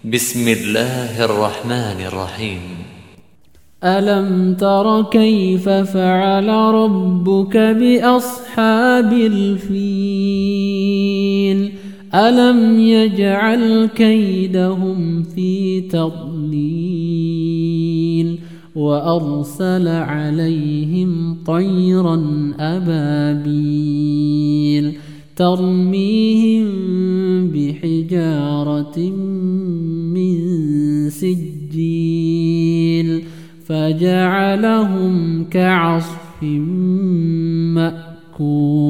بسم الله الرحمن الرحيم. ألم تر كيف فعل ربك بأصحاب الفيل ألم يجعل كيدهم في تضليل وأرسل عليهم طيرا أبابيل ترميهم بحجارة من سجيل فجعلهم كعصف مأكول.